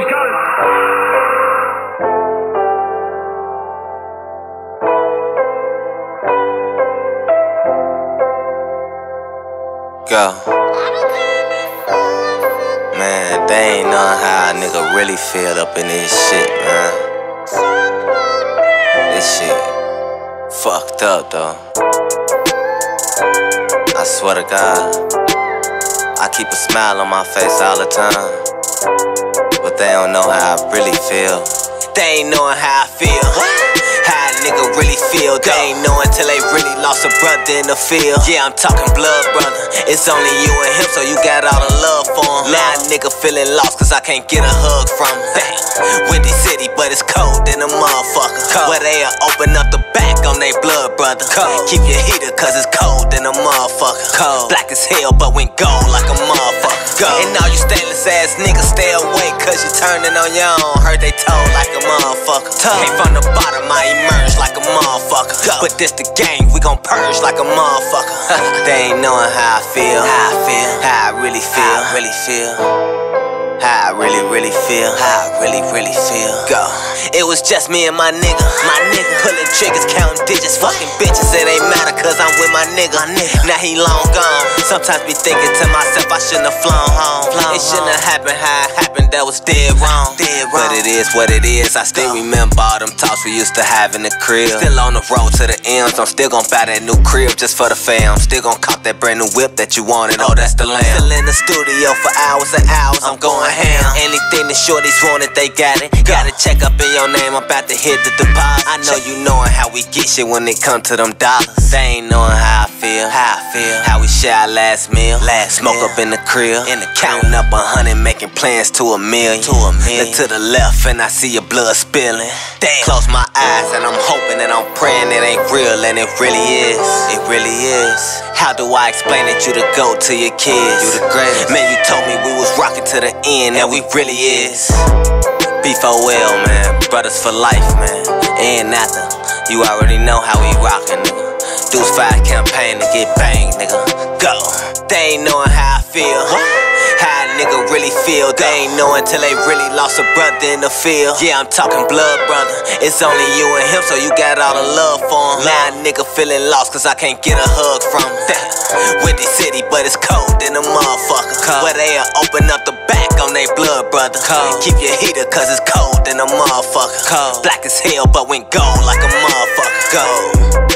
he's got it. Go. Man, they ain't knowing how a nigga really feel up in this shit, man. This shit fucked up, though. I swear to God, I keep a smile on my face all the time, but they don't know how I really feel. They ain't knowing how I feel. How a nigga really feel. They ain't know until they really lost a brother in the field. Yeah, I'm talking blood, brother. It's only you and him, so you got all the love for him. Now a nigga feeling lost cause I can't get a hug from him. Windy City, but it's cold in a motherfucker. Where they'll open up the back on they blood, brother. Keep your heater cause it's cold in a motherfucker. Black as hell, but went gold like a motherfucker. And all you stainless ass niggas stay away cause you turning on your own. Heard they told like a motherfucker. Came from the bottom, I emerged like a motherfucker. But this the game, we gon' purge like a motherfucker. They ain't knowing how I feel. How I feel. How I really feel. How I really feel. How I really feel. How I really feel. Go. It was just me and my nigga. Pulling triggers, counting digits, fucking bitches. It ain't matter cause I'm with my nigga. Now he long gone. Sometimes be thinking to myself I shouldn't have flown home. It shouldn't have happened how it happened, that was dead wrong. But it is what it is. I still remember all them talks we used to have in the crib. Still on the road to the M's. I'm still gon' buy that new crib just for the fam. Still gon' cop that brand new whip that you wanted. Oh, that's the lamb. Still in the studio for hours and hours. I'm going ham. Anything the shorties wanted, they got it. Gotta check up in your name, I'm about to hit the deposit. I know you knowing how we get shit when it come to them dollars. They ain't knowing how I feel. How we share our last meal. Smoke up in the crib. Counting up 100, making plans to a million. Look to the left and I see your blood spilling. Damn. Close my eyes and I'm hoping and I'm praying it ain't real, and it really is. It really is. How do I explain that you the GOAT to your kids? You the greatest. Man, you told me we was rocking to the end, and we really is. B4L, man, brothers for life, man. And after, you already know how we rockin', nigga. Deuce 5 campaign to get banged, nigga. Go. They ain't knowing how I feel. How a nigga really feel. They ain't know until they really lost a brother in the field. Yeah, I'm talking blood, brother. It's only you and him, so you got all the love for him. Now a nigga feeling lost cause I can't get a hug from him. Windy City, but it's cold in a motherfucker. Where they'll open up the back on they blood, brother. Keep your heater cause it's cold in a motherfucker. Black as hell, but went gold like a motherfucker. Go.